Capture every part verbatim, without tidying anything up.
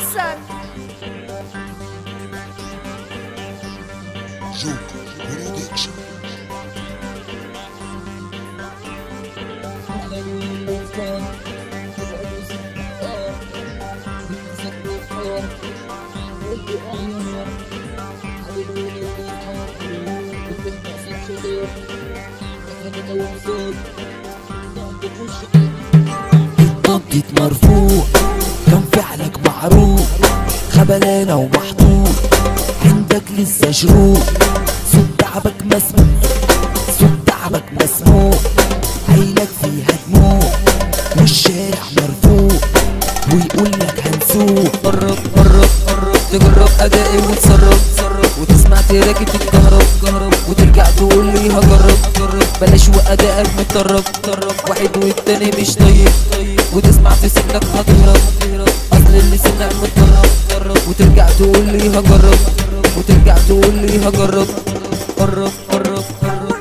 حسن. جوكر برودكشن. الضجة مرفوع، كان فعلك معروف، خبلانة ومحطوط عندك لسه شروق. صوت تعبك مسموع، صوت تعبك مسموع، عينك فيها دموع والشارع مرفوع ويقولك هنسوق. قرب قرب قرب تجرب ادائي وتصرف وتسمع تراكي تتكهرب كهرب وترجع تقول لي هجرب جرب بلاش وادائك متطرب طرب واحد والتاني مش طيب وتسمع في سنك هتهرب اصل اللي سمع متطرب طرب وترجع تقول لي هجرب وترجع تقول لي هجرب. قرب قرب قرب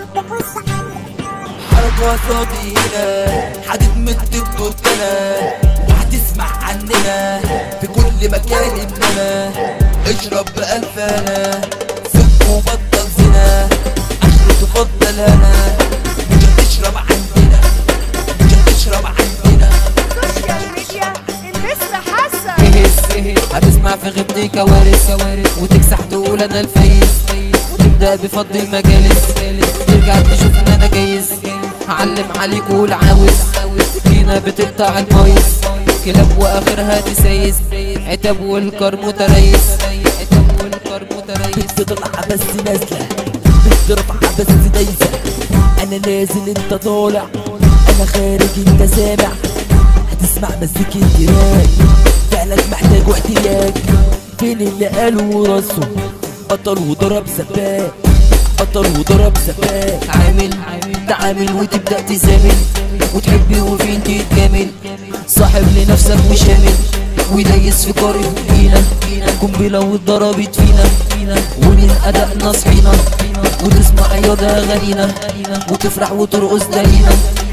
حركة صديقنا حدد مد بضدنا وهتسمع عننا في كل مكان انما اشرب بألفانا سك وبطل زنا اخر تفضل هنا مش هتشرب عندنا مش هتشرب عندنا. سوشيال ميديا المستر حسن. اهز هتسمع في غيبتي كوارث كوارث وتكسح تقول انا الفايز وتبدأ بفضل المجالس ترجع تشوف ان انا جايز هعلم عليك قول عاوز فينا بتقطع المايس كلاب واخرها تسايس عتاب والكار متريس عتاب والكار متريس. بتطلع بس نازلة بترفع بس دايسة انا نازل انت طالع انا خارج انت سامع هتسمع مزيكة الجيران فعلك محتاج واحتياج. فين اللي قالوا راسه بطل وضرب سباك بطل وضرب سباك. عامل تعامل وتبدأ تزامل وتحبي وفين تتجامل صاحب لنفسك وشامل ودايس في قارب فينا قنبلة واتضربت فينا ومن أدائنا صحينا وتسمع ياض أغانينا وتفرح وترقص دلينا.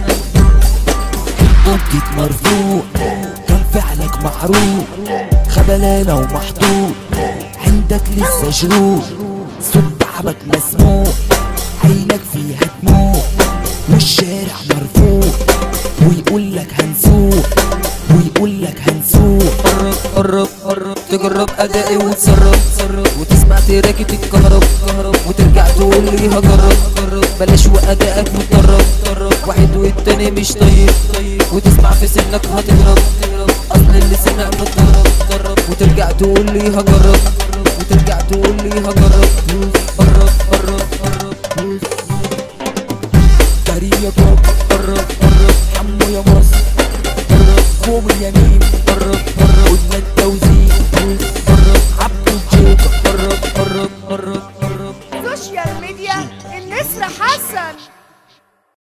ضجة مرفوع كان فعلك معروف خبلانة ومحطوط عندك لسه شروق. صوت تعبك مسموع عينك فيها دموع والشارع مرفوع ويقولك هنسوق ويقولك هنسوق. قرب قرب قرب تجرب ادائي وتصرف وتسمع تراكي تتكهرب كهرب وترجع تقول لي هجرب جرب بلاش وادائك متطرب طرب واحد والتاني مش طيب وتسمع في سنك هتهرب اصل اللي سمع متطرب طرب وترجع تقول لي هجرب وترجع تقول لي هجرب. قرب قرب قرب كريم يا بابا قرب قرب حمو يا مصر قرب قوم اليمين قرب قرب قلنا التوزيع